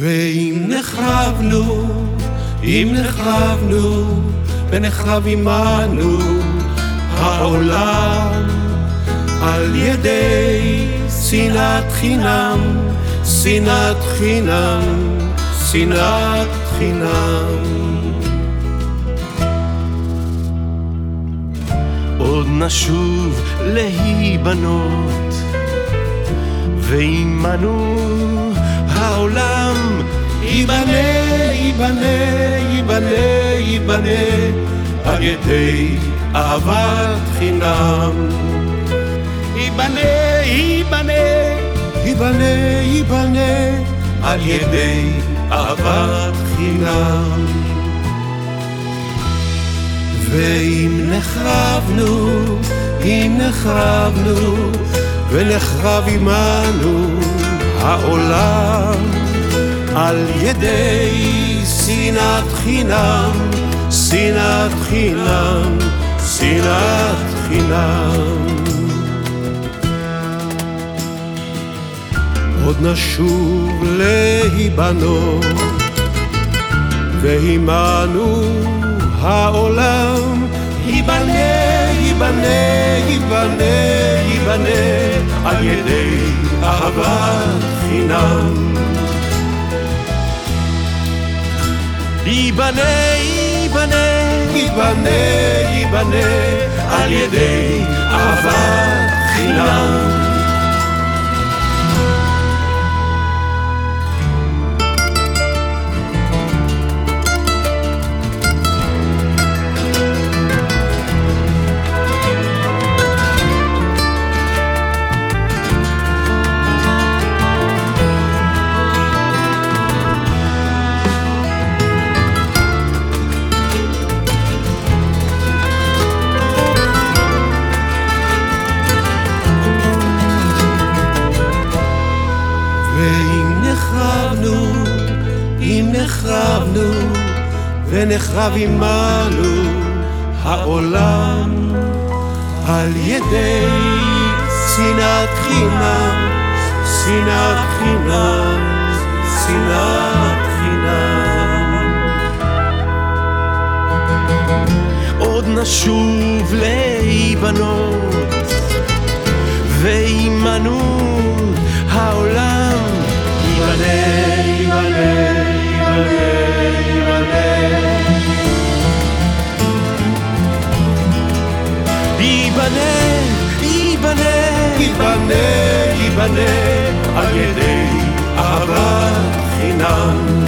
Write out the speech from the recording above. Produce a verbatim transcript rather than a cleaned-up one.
ואם נחרבנו, אם נחרבנו ונחרב עמנו העולם על ידי שנאת חינם, שנאת חינם, שנאת חינם. עוד נשוב להיבנות ועמנו העולם ייבנה, ייבנה, ייבנה, ייבנה על ידי אהבת חינם. ייבנה, ייבנה, ייבנה, ייבנה על ידי אהבת חינם. ואם נחרבנו, אם נחרבנו ונחרב עמנו העולם על ידי שנאת חינם, שנאת חינם, שנאת חינם. עוד נשוב להיבנות ועמנו העולם ייבנה, ייבנה, ייבנה, ייבנה על ידי אהבת חינם. ייבנה, ייבנה, ייבנה, ייבנה על ידי אהבת חינם. ואם נחרבנו, אם נחרבנו ונחרב עמנו העולם על ידי שנאת חינם, שנאת חינם, שנאת חינם. עוד נשוב להיבנות ועמנו העולם ייבנה, ייבנה, ייבנה, ייבנה, ייבנה, ייבנה, ייבנה על ידי אהבת חינם.